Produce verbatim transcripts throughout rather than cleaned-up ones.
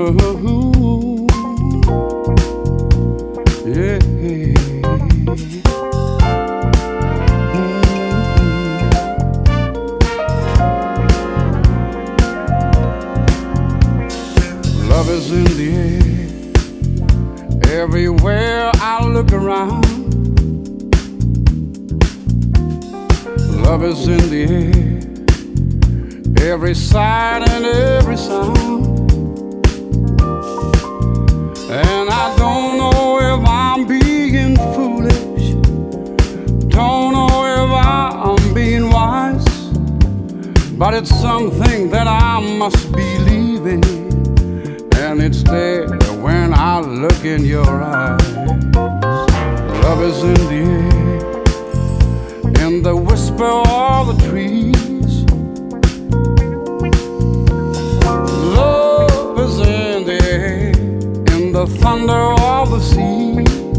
Ooh, yeah. Love is in the air, everywhere I look around. Love is in the air, every sight and every sound. And I don't know if I'm being foolish, don't know if I'm being wise, but it's something that I must believe in. And it's there when I look in your eyes. Love is in the air, in the whisper of the trees. Love is in the air, in the thunder of the sea.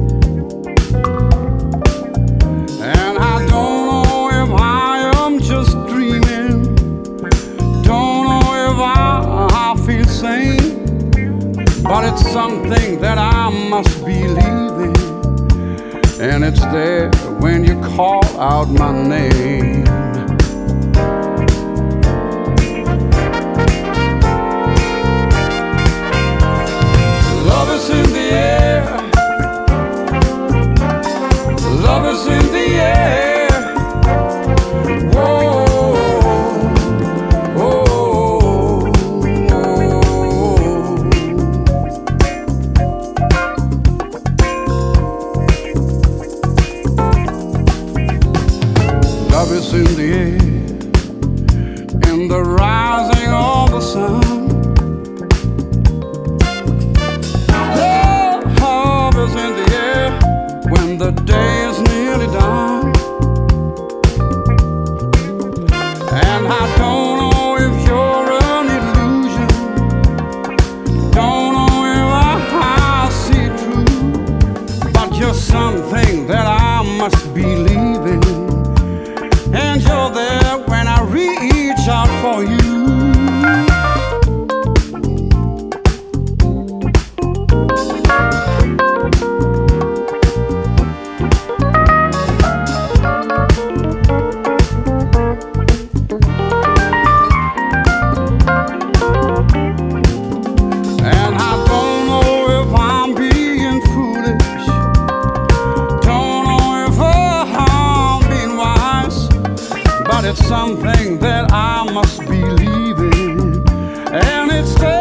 And I don't know if I am just dreaming, don't know if I, I feel sane, but it's something that I must believe in. And it's there when you call out my name. Love is in the air, love is in the air. Whoa, whoa, whoa. Love is in the air, in the rising of the sun. Love is in the air when the day is nearly done. And I don't know if you're an illusion, don't know if I see true, but you're something that I must believe in. And you're there when I reach out for you. And I don't know if I'm being foolish, don't know if I'm being wise, but it's something that I must believe in. And it's